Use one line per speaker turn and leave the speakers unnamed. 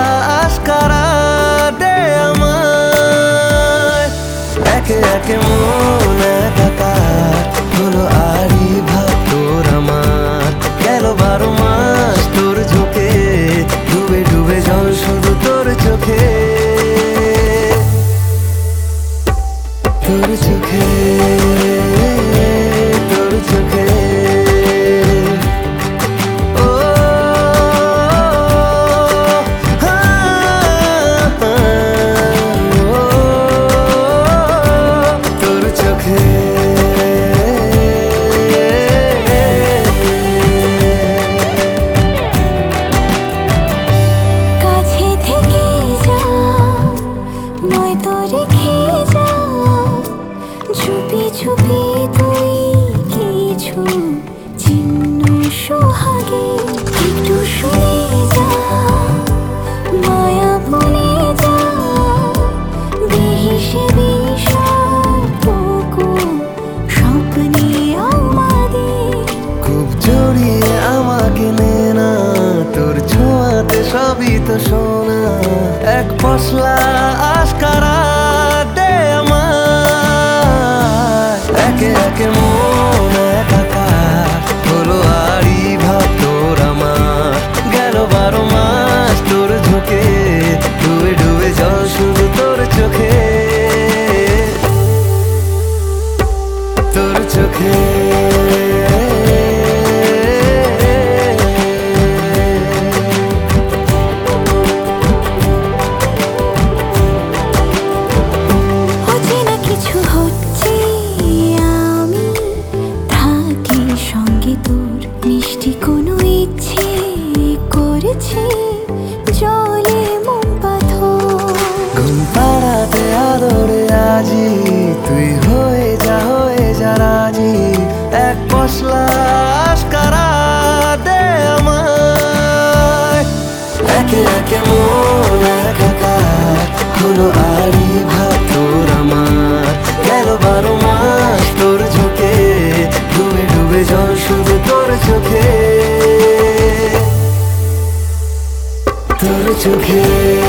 আশকারা দে আমায়। একে একে মন একাকার হলো আরই ভাব তোর আমার। গেল 12 মাস তোর ঝোঁকে, ডুবে ডুবে জল শুধু তোর চোখে, তোর চোখে, তোর চোখে। ও তোর চোখে।
কাছে থেকে যা, নয়তো রেখে যা, চুপি চুপি তুই কিছু চিহ্ন সোহাগে। একটু শুনে যা, মায়া ভুলে যা, বেহিসেবি সবটুকু স্বপ্নে আমাদের।
খুব জড়িয়ে আমাকে নে না, তোর ছোঁয়াতে সবই তো সোনা। এক পশলা আশকারা দে আমায়। একে একে মন একাকার হলো আরই ভাব তোর আমার। গেল 12 মাস তোর ঝোঁকে, ডুবে ডুবে জল শুধু তোর চোখে, তোর চোখে।
অচেনা কিছু হচ্ছে, আমি থাকি সঙ্গে তোর। মিষ্টি কোনো ইচ্ছে করেছে, জলে মন পাথর।
ঘুম পাড়াতে আদরে আজি, তুই হয়ে যা রাজি। এক পশলা আশকারা দে আমায়। একে একে মন একাকার হলো আরই ভাব তোর আমার। গেল 12 মাস তোর ঝোঁকে, ডুবে ডুবে জল শুধু তোর চোখে, তোর চোখে।